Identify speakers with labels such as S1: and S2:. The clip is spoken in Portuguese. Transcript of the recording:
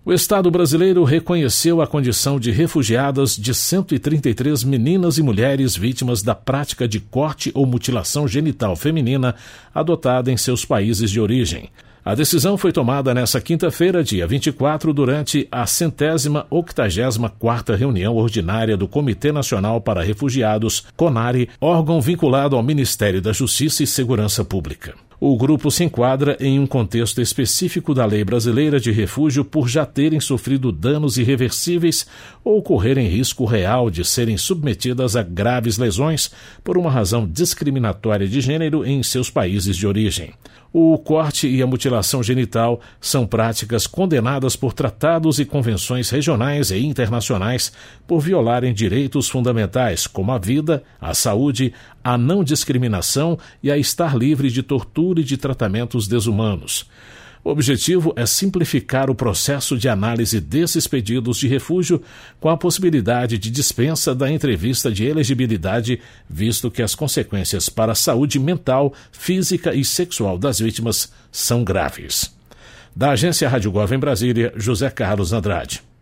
S1: O Estado brasileiro reconheceu a condição de refugiadas de 133 meninas e mulheres vítimas da prática de corte ou mutilação genital feminina adotada em seus países de origem. A decisão foi tomada nesta quinta-feira, dia 24, durante a 184ª reunião ordinária do Comitê Nacional para Refugiados, CONARE, órgão vinculado ao Ministério da Justiça e Segurança Pública. O grupo se enquadra em um contexto específico da Lei Brasileira de Refúgio por já terem sofrido danos irreversíveis ou correrem risco real de serem submetidas a graves lesões por uma razão discriminatória de gênero em seus países de origem. O corte e a mutilação genital são práticas condenadas por tratados e convenções regionais e internacionais por violarem direitos fundamentais como a vida, a saúde, a não discriminação e a estar livre de tortura e de tratamentos desumanos. O objetivo é simplificar o processo de análise desses pedidos de refúgio com a possibilidade de dispensa da entrevista de elegibilidade, visto que as consequências para a saúde mental, física e sexual das vítimas são graves. Da Agência Rádio Gov em Brasília, José Carlos Andrade.